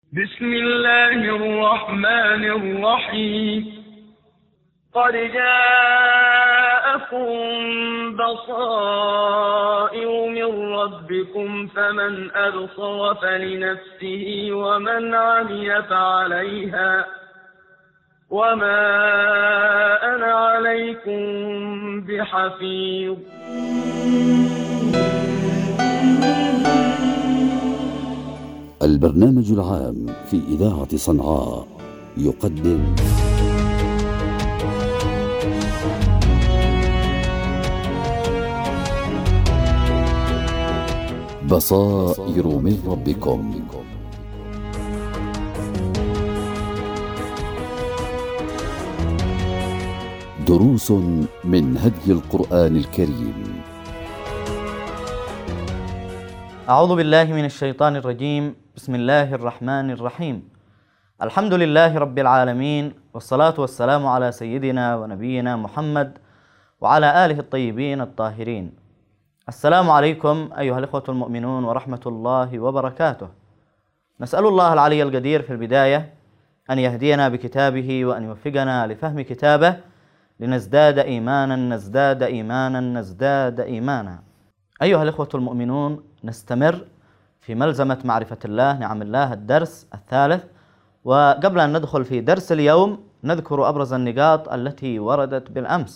بسم الله الرحمن الرحيم. قد جاءكم بصائر من ربكم فمن أبصر فلنفسه ومن عمي فعليها وما أنا عليكم بحفيظ. البرنامج العام في إذاعة صنعاء يقدم بصائر من ربكم. دروس من هدي القرآن الكريم. أعوذ بالله من الشيطان الرجيم. بسم الله الرحمن الرحيم. الحمد لله رب العالمين، والصلاة والسلام على سيدنا ونبينا محمد وعلى آله الطيبين الطاهرين. السلام عليكم أيها الإخوة المؤمنون ورحمة الله وبركاته. نسأل الله العلي القدير في البداية أن يهدينا بكتابه وأن يوفقنا لفهم كتابه لنزداد إيمانا نزداد إيمانا نزداد إيمانا. أيها الإخوة المؤمنون، نستمر في ملزمة معرفة الله، نعم الله، الدرس الثالث. وقبل أن ندخل في درس اليوم نذكر أبرز النقاط التي وردت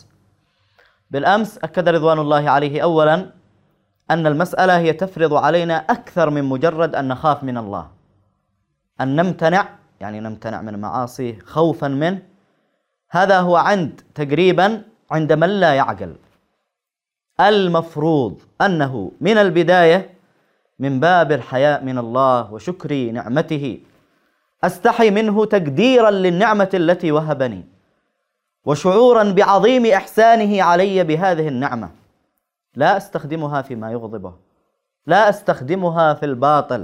بالأمس أكد رضوان الله عليه أولا أن المسألة هي تفرض علينا أكثر من مجرد أن نخاف من الله، أن نمتنع، يعني نمتنع من المعاصي خوفا منه. هذا هو تقريبا عند من لا يعقل. المفروض أنه من البداية من باب الحياء من الله وشكر نعمته أستحي منه تقديرا للنعمة التي وهبني وشعورا بعظيم إحسانه علي بهذه النعمة. لا أستخدمها فيما يغضبه، لا أستخدمها في الباطل.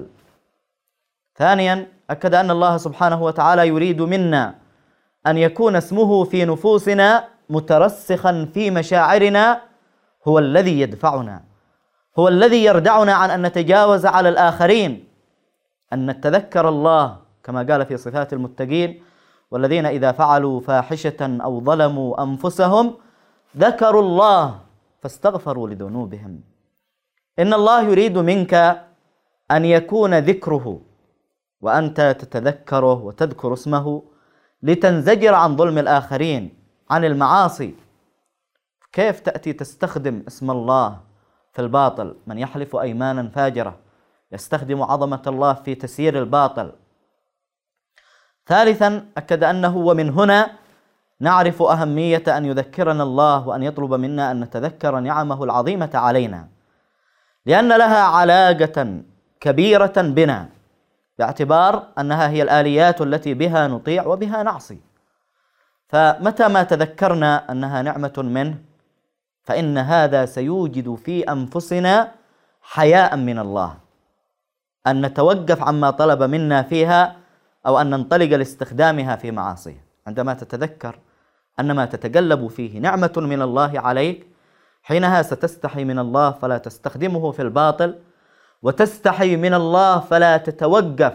ثانيا أكد أن الله سبحانه وتعالى يريد منا أن يكون اسمه في نفوسنا مترسخا في مشاعرنا، هو الذي يدفعنا، هو الذي يردعنا عن أن نتجاوز على الآخرين، أن نتذكر الله كما قال في صفات المتقين: والذين إذا فعلوا فاحشة أو ظلموا أنفسهم ذكروا الله فاستغفروا لذنوبهم. إن الله يريد منك أن يكون ذكره وأنت تتذكره وتذكر اسمه لتنزجر عن ظلم الآخرين، عن المعاصي. كيف تأتي تستخدم اسم الله في الباطل؟ من يحلف أيمانا فاجرة يستخدم عظمة الله في تسيير الباطل. ثالثا أكد أنه ومن هنا نعرف أهمية أن يذكرنا الله وأن يطلب منا أن نتذكر نعمه العظيمة علينا، لأن لها علاقة كبيرة بنا، باعتبار أنها هي الآليات التي بها نطيع وبها نعصي. فمتى ما تذكرنا أنها نعمة منه فإن هذا سيوجد في أنفسنا حياء من الله، أن نتوقف عما طلب منا فيها أو أن ننطلق لاستخدامها في معاصيه. عندما تتذكر أن ما تتقلب فيه نعمة من الله عليك، حينها ستستحي من الله فلا تستخدمه في الباطل، وتستحي من الله فلا تتوقف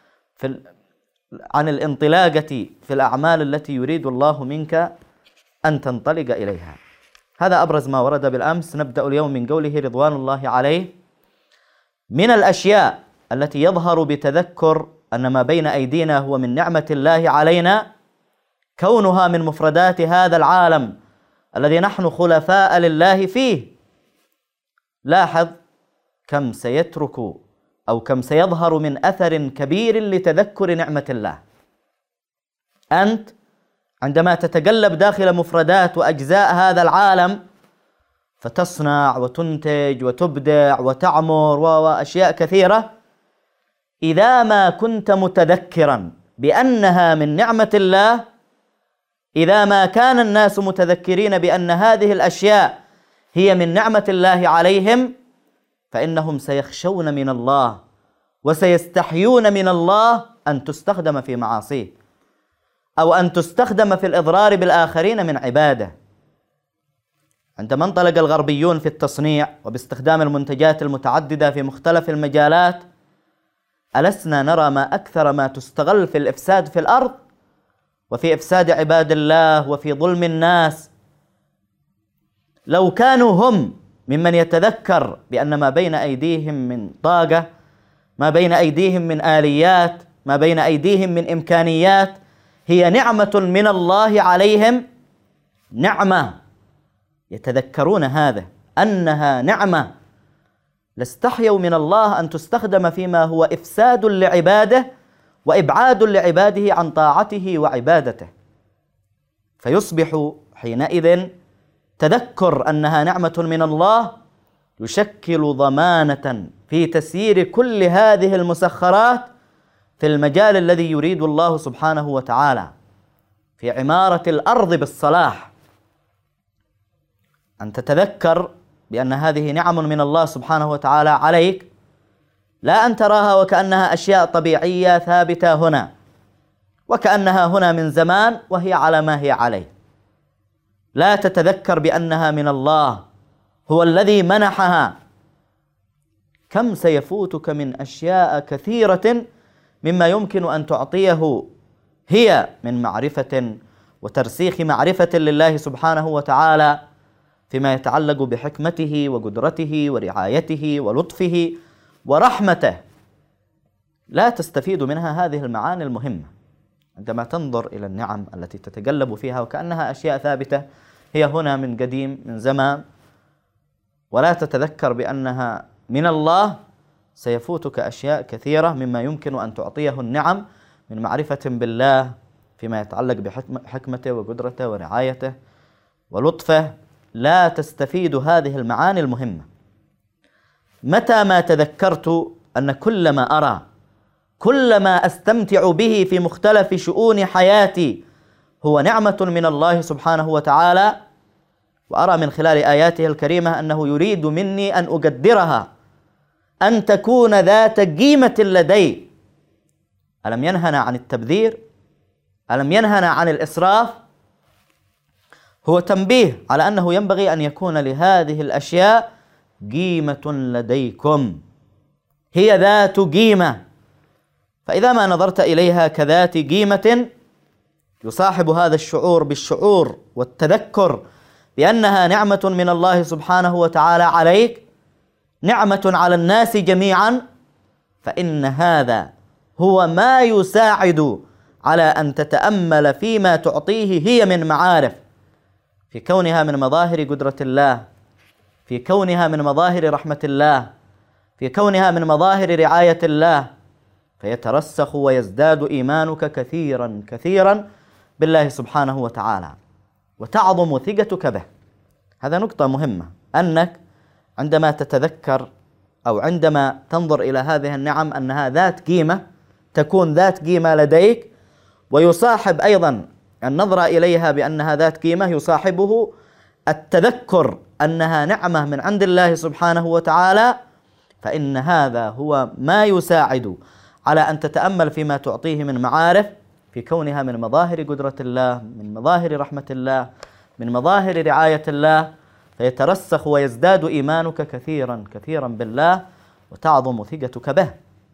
عن الانطلاقة في الأعمال التي يريد الله منك أن تنطلق إليها. هذا أبرز ما ورد بالأمس. نبدأ اليوم من قوله رضوان الله عليه: من الأشياء التي يظهر بتذكر أن ما بين أيدينا هو من نعمة الله علينا كونها من مفردات هذا العالم الذي نحن خلفاء لله فيه. لاحظ كم سيترك أو كم سيظهر من أثر كبير لتذكر نعمة الله. أنت عندما تتقلب داخل مفردات وأجزاء هذا العالم فتصنع وتنتج وتبدع وتعمر وأشياء كثيرة، إذا ما كنت متذكرا بأنها من نعمة الله، إذا ما كان الناس متذكرين بأن هذه الأشياء هي من نعمة الله عليهم، فإنهم سيخشون من الله وسيستحيون من الله أن تستخدم في معاصيه أو أن تستخدم في الإضرار بالآخرين من عباده. عندما انطلق الغربيون في التصنيع وباستخدام المنتجات المتعددة في مختلف المجالات، ألسنا نرى ما أكثر ما تستغل في الإفساد في الأرض وفي إفساد عباد الله وفي ظلم الناس؟ لو كانوا هم ممن يتذكر بأن ما بين أيديهم من طاقة، ما بين أيديهم من آليات، ما بين أيديهم من إمكانيات هي نعمة من الله عليهم، نعمة، يتذكرون هذا أنها نعمة، لاستحيوا من الله أن تستخدم فيما هو إفساد لعباده وإبعاد لعباده عن طاعته وعبادته. فيصبح حينئذ تذكر أنها نعمة من الله يشكل ضمانة في تسيير كل هذه المسخرات في المجال الذي يريد الله سبحانه وتعالى، في عمارة الأرض بالصلاح. أن تتذكر بأن هذه نعم من الله سبحانه وتعالى عليك، لا أن تراها وكأنها أشياء طبيعية ثابتة هنا، وكأنها هنا من زمان وهي على ما هي عليه. لا تتذكر بأنها من الله، هو الذي منحها. كم سيفوتك من أشياء كثيرة مما يمكن أن تعطيه هي من معرفة وترسيخ معرفة لله سبحانه وتعالى فيما يتعلق بحكمته وقدرته ورعايته ولطفه ورحمته. لا تستفيد منها هذه المعاني المهمة عندما تنظر إلى النعم التي تتقلب فيها وكأنها أشياء ثابتة هي هنا من قديم من زمان، ولا تتذكر بأنها من الله. سيفوتك أشياء كثيرة مما يمكن أن تعطيه النعم من معرفة بالله فيما يتعلق بحكمته وقدرته ورعايته ولطفه. لا تستفيد هذه المعاني المهمة. متى ما تذكرت أن كل ما أرى، كل ما أستمتع به في مختلف شؤون حياتي هو نعمة من الله سبحانه وتعالى، وأرى من خلال آياته الكريمة أنه يريد مني أن أقدرها، أن تكون ذات قيمة لدي. ألم ينهنا عن التبذير؟ ألم ينهنا عن الإسراف؟ هو تنبيه على أنه ينبغي أن يكون لهذه الأشياء قيمة لديكم، هي ذات قيمة. فإذا ما نظرت إليها كذات قيمة يصاحب هذا الشعور بالشعور والتذكر بأنها نعمة من الله سبحانه وتعالى عليك، نعمة على الناس جميعا، فإن هذا هو ما يساعد على أن تتأمل فيما تعطيه هي من معارف، في كونها من مظاهر قدرة الله، في كونها من مظاهر رحمة الله، في كونها من مظاهر رعاية الله، فيترسخ ويزداد إيمانك كثيرا كثيرا بالله سبحانه وتعالى، وتعظم ثقتك به. هذا نقطة مهمة، أنك عندما تتذكر أو عندما تنظر إلى هذه النعم أنها ذات قيمة، تكون ذات قيمة لديك، ويصاحب أيضا النظرة إليها بأنها ذات قيمة يصاحبه التذكر أنها نعمة من عند الله سبحانه وتعالى، فإن هذا هو ما يساعد على أن تتأمل فيما تعطيه من معارف، في كونها من مظاهر قدرة الله، من مظاهر رحمة الله، من مظاهر رعاية الله، فيترسخ ويزداد إيمانك كثيرا كثيرا بالله، وتعظم ثقتك به.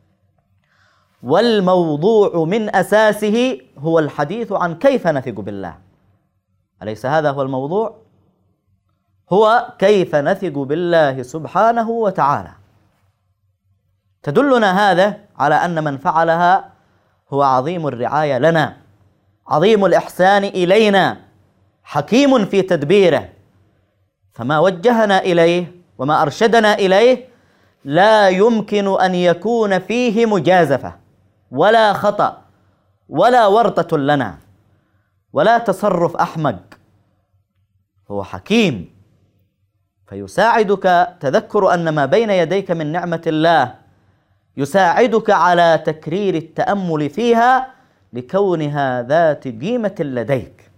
والموضوع من أساسه هو الحديث عن كيف نثق بالله، أليس هذا هو الموضوع؟ هو كيف نثق بالله سبحانه وتعالى. تدلنا هذا على أن من فعلها هو عظيم الرعاية لنا، عظيم الإحسان إلينا، حكيم في تدبيره، فما وجهنا إليه وما أرشدنا إليه لا يمكن أن يكون فيه مجازفة ولا خطأ ولا ورطة لنا ولا تصرف أحمق. هو حكيم، فيساعدك تذكر أن ما بين يديك من نعمة الله يساعدك على تكرير التأمل فيها لكونها ذات قيمة لديك،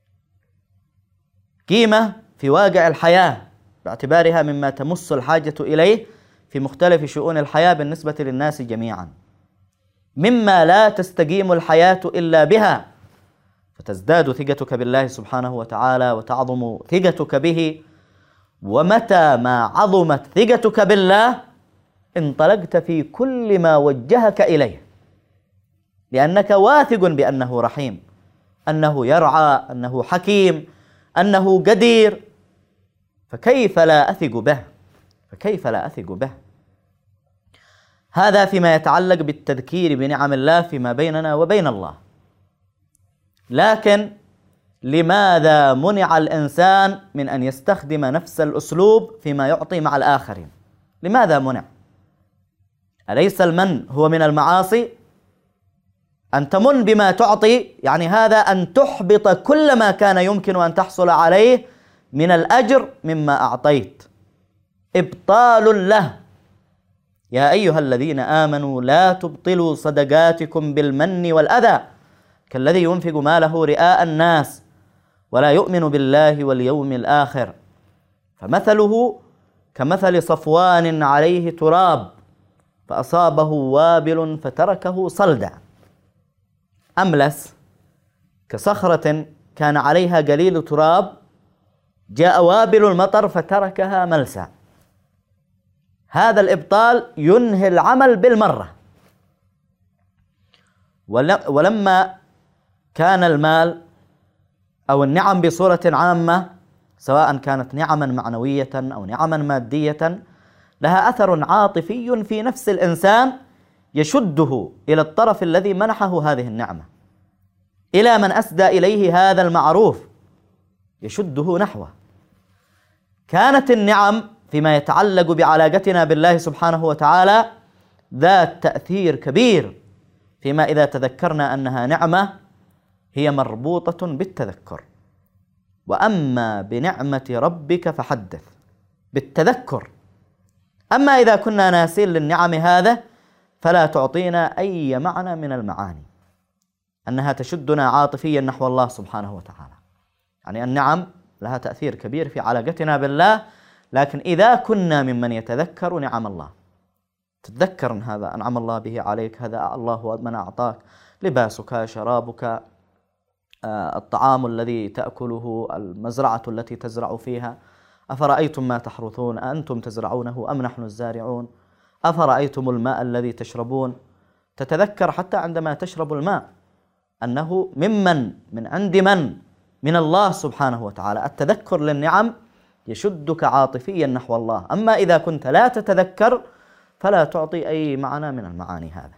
قيمة في واقع الحياة باعتبارها مما تمس الحاجة إليه في مختلف شؤون الحياة بالنسبة للناس جميعا، مما لا تستقيم الحياة إلا بها، فتزداد ثقتك بالله سبحانه وتعالى وتعظم ثقتك به. ومتى ما عظمت ثقتك بالله انطلقت في كل ما وجهك إليه، لأنك واثق بأنه رحيم، أنه يرعى، أنه حكيم، أنه قدير، فكيف لا أثق به؟ فكيف لا أثق به؟ هذا فيما يتعلق بالتذكير بنعم الله فيما بيننا وبين الله. لكن لماذا منع الإنسان من أن يستخدم نفس الأسلوب فيما يعطي مع الآخرين؟ لماذا منع؟ أليس المن هو من المعاصي؟ أن تمن بما تعطي يعني هذا أن تحبط كل ما كان يمكن أن تحصل عليه من الأجر مما أعطيت، إبطال له. يا أيها الذين آمنوا لا تبطلوا صدقاتكم بالمن والأذى كالذي ينفق ماله رئاء الناس ولا يؤمن بالله واليوم الآخر، فمثله كمثل صفوان عليه تراب فأصابه وابل فتركه صلدا، أملس كصخرة كان عليها قليل تراب جاء وابل المطر فتركها ملسا. هذا الإبطال ينهي العمل بالمرة. ولما كان المال أو النعم بصورة عامة، سواء كانت نعما معنوية أو نعما مادية، لها أثر عاطفي في نفس الإنسان يشده إلى الطرف الذي منحه هذه النعمة، إلى من أسدى إليه هذا المعروف يشده نحوه. كانت النعم فيما يتعلق بعلاقتنا بالله سبحانه وتعالى ذات تأثير كبير، فيما إذا تذكرنا أنها نعمة هي مربوطة بالتذكر. وأما بنعمة ربك فحدث، بالتذكر. أما إذا كنا ناسين للنعم هذا فلا تعطينا أي معنى من المعاني، أنها تشدنا عاطفيا نحو الله سبحانه وتعالى. يعني النعم لها تأثير كبير في علاقتنا بالله، لكن إذا كنا ممن يتذكر نعم الله، تتذكر أن هذا أنعم الله به عليك، هذا الله من أعطاك، لباسك، شرابك، الطعام الذي تأكله، المزرعة التي تزرع فيها، أفرأيتم ما تحرثون أأنتم تزرعونه أم نحن الزارعون، أفرأيتم الماء الذي تشربون. تتذكر حتى عندما تشرب الماء أنه من عند من الله سبحانه وتعالى. التذكر للنعم يشدك عاطفيا نحو الله. أما إذا كنت لا تتذكر فلا تعطي أي معنى من المعاني هذا.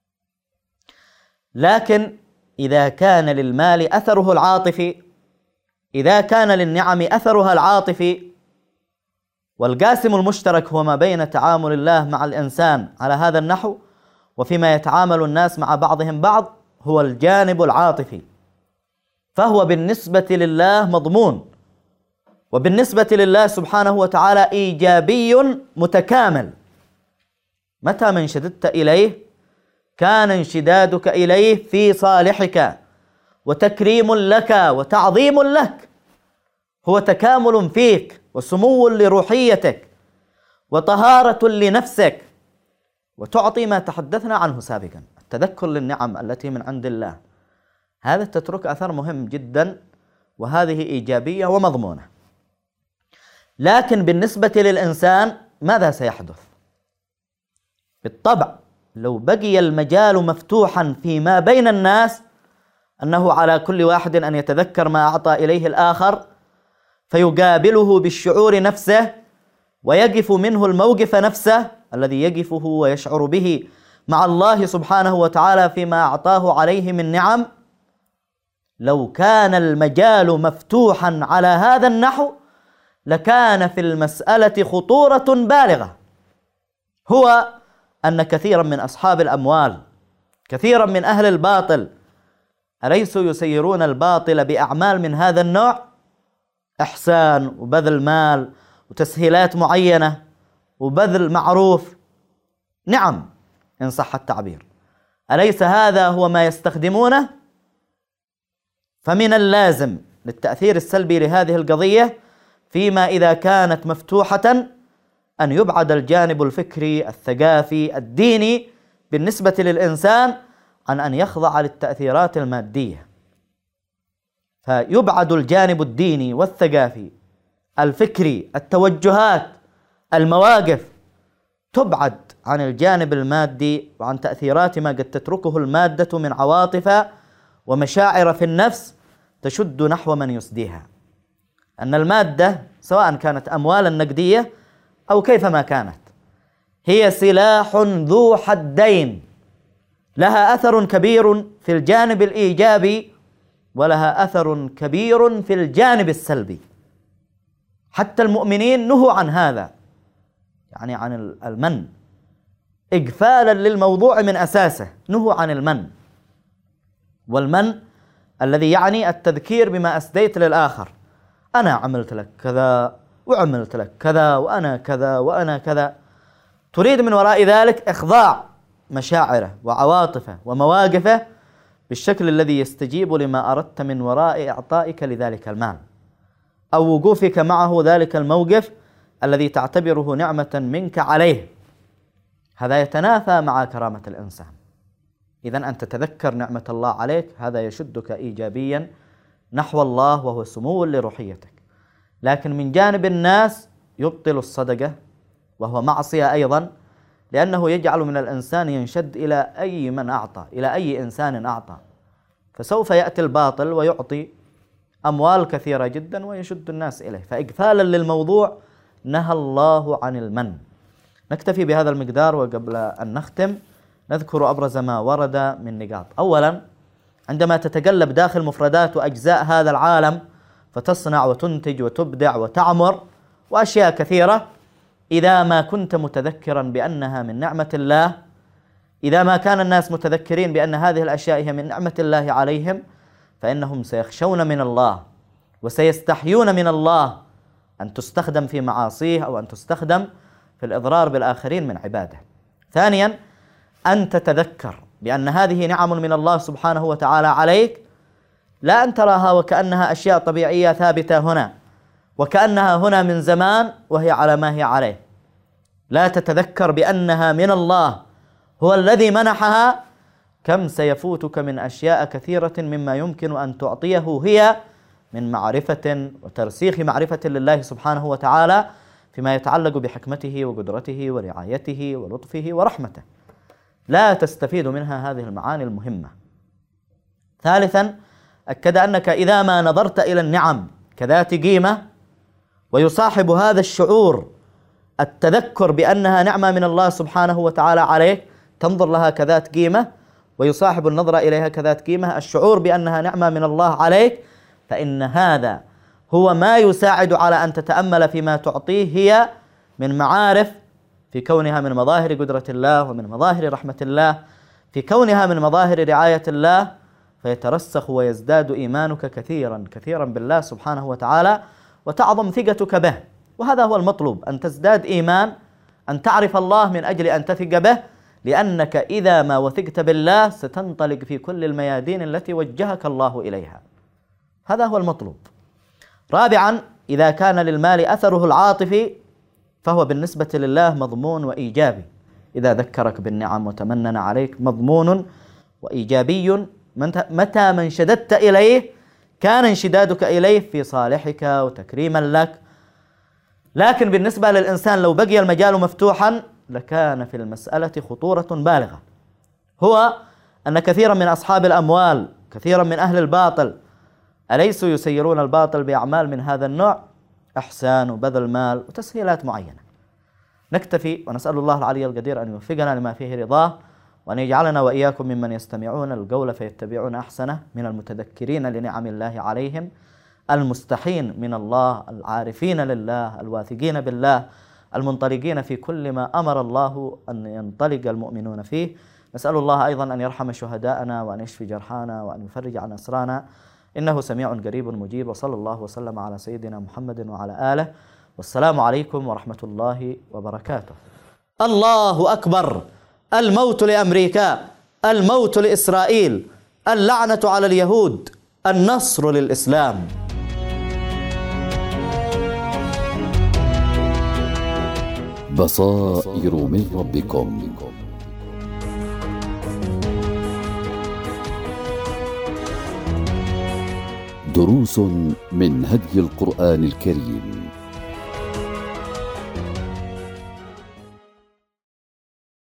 لكن إذا كان للمال أثره العاطفي، إذا كان للنعم أثرها العاطفي، والقاسم المشترك هو ما بين تعامل الله مع الإنسان على هذا النحو وفيما يتعامل الناس مع بعضهم بعض هو الجانب العاطفي، فهو بالنسبة لله مضمون، وبالنسبة لله سبحانه وتعالى إيجابي متكامل. متى ما انشددت إليه كان انشدادك إليه في صالحك وتكريم لك وتعظيم لك، هو تكامل فيك وسمو لروحيتك وطهارة لنفسك، وتعطي ما تحدثنا عنه سابقا، التذكر للنعم التي من عند الله. هذا تترك أثر مهم جدا، وهذه إيجابية ومضمونة. لكن بالنسبة للإنسان ماذا سيحدث؟ بالطبع لو بقي المجال مفتوحا فيما بين الناس أنه على كل واحد أن يتذكر ما أعطى إليه الآخر فيقابله بالشعور نفسه ويقف منه الموقف نفسه الذي يقفه ويشعر به مع الله سبحانه وتعالى فيما أعطاه عليه من نعم، لو كان المجال مفتوحا على هذا النحو لكان في المسألة خطورة بالغة. هو أن كثيرا من أصحاب الأموال، كثيرا من أهل الباطل، أليسوا يسيرون الباطل بأعمال من هذا النوع؟ إحسان وبذل مال وتسهيلات معينة وبذل معروف، نعم إن صح التعبير. أليس هذا هو ما يستخدمونه؟ فمن اللازم للتأثير السلبي لهذه القضية فيما إذا كانت مفتوحة أن يبعد الجانب الفكري الثقافي الديني بالنسبة للإنسان عن أن يخضع للتأثيرات المادية، فيبعد الجانب الديني والثقافي الفكري، التوجهات، المواقف، تبعد عن الجانب المادي وعن تأثيرات ما قد تتركه المادة من عواطف ومشاعر في النفس تشد نحو من يسديها. أن المادة سواء كانت أموالا نقدية أو كيفما كانت هي سلاح ذو حدين، لها أثر كبير في الجانب الإيجابي ولها أثر كبير في الجانب السلبي. حتى المؤمنين نهوا عن هذا، يعني عن المن، إغفالا للموضوع من أساسه نهوا عن المن. والمن الذي يعني التذكير بما أسديت للآخر، أنا عملت لك كذا وعملت لك كذا وأنا كذا وأنا كذا، تريد من وراء ذلك إخضاع مشاعره وعواطفه ومواقفه بالشكل الذي يستجيب لما أردت من وراء إعطائك لذلك المال أو وقوفك معه ذلك الموقف الذي تعتبره نعمة منك عليه. هذا يتنافى مع كرامة الإنسان. إذن أن تتذكر نعمة الله عليك هذا يشدك إيجابيا نحو الله وهو سمو لروحيتك. لكن من جانب الناس يبطل الصدقة وهو معصية أيضا، لأنه يجعل من الإنسان ينشد إلى أي من أعطى، إلى أي إنسان أعطى، فسوف يأتي الباطل ويعطي أموال كثيرة جدا ويشد الناس إليه. فإغفالا للموضوع نهى الله عن المن. نكتفي بهذا المقدار، وقبل أن نختم نذكر أبرز ما ورد من نقاط. أولا، عندما تتقلب داخل مفردات وأجزاء هذا العالم فتصنع وتنتج وتبدع وتعمر وأشياء كثيرة، إذا ما كنت متذكرا بأنها من نعمة الله، إذا ما كان الناس متذكرين بأن هذه الأشياء هي من نعمة الله عليهم، فإنهم سيخشون من الله وسيستحيون من الله أن تستخدم في معاصيه أو أن تستخدم في الإضرار بالآخرين من عباده. ثانيا، أن تتذكر بأن هذه نعم من الله سبحانه وتعالى عليك، لا أن تراها وكأنها أشياء طبيعية ثابتة هنا وكأنها هنا من زمان وهي على ما هي عليه. لا تتذكر بأنها من الله هو الذي منحها. كم سيفوتك من أشياء كثيرة مما يمكن أن تعطيه هي من معرفة وترسيخ معرفة لله سبحانه وتعالى فيما يتعلق بحكمته وقدرته ورعايته ولطفه ورحمته. لا تستفيد منها هذه المعاني المهمة. ثالثا، أكد أنك إذا ما نظرت إلى النعم كذات قيمة ويصاحب هذا الشعور التذكر بأنها نعمة من الله سبحانه وتعالى عليك، تنظر لها كذات قيمة ويصاحب النظرة إليها كذات قيمة الشعور بأنها نعمة من الله عليك، فإن هذا هو ما يساعد على أن تتأمل فيما تعطيه هي من معارف في كونها من مظاهر قدرة الله ومن مظاهر رحمة الله، في كونها من مظاهر رعاية الله، فيترسخ ويزداد إيمانك كثيرا كثيرا بالله سبحانه وتعالى وتعظم ثقتك به. وهذا هو المطلوب، أن تزداد إيمان، أن تعرف الله من أجل أن تثق به، لأنك إذا ما وثقت بالله ستنطلق في كل الميادين التي وجهك الله إليها. هذا هو المطلوب. رابعا، إذا كان للمال أثره العاطفي فهو بالنسبة لله مضمون وإيجابي. إذا ذكرك بالنعم وتمنن عليك مضمون وإيجابي، متى ما انشددت إليه كان انشدادك إليه في صالحك وتكريما لك. لكن بالنسبة للإنسان لو بقي المجال مفتوحا لكان في المسألة خطورة بالغة، هو أن كثيرا من أصحاب الأموال، كثيرا من أهل الباطل، أليسوا يسيرون الباطل بأعمال من هذا النوع؟ إحسان وبذل مال وتسهيلات معينة. نكتفي ونسأل الله العلي القدير أن يوفقنا لما فيه رضاه، وأن يجعلنا وإياكم ممن يستمعون القول فيتبعون أحسنه، من المتذكرين لنعم الله عليهم، المستحين من الله، العارفين لله، الواثقين بالله، المنطلقين في كل ما أمر الله أن ينطلق المؤمنون فيه. نسأل الله أيضا أن يرحم شهداءنا وأن يشفي جرحانا وأن يفرج عن أسرانا، إنه سميع قريب مجيب. وصلى الله وسلم على سيدنا محمد وعلى آله، والسلام عليكم ورحمة الله وبركاته. الله أكبر. الموت لأمريكا، الموت لإسرائيل، اللعنة على اليهود، النصر للإسلام. بصائر من ربكم. دروس من هدي القرآن الكريم.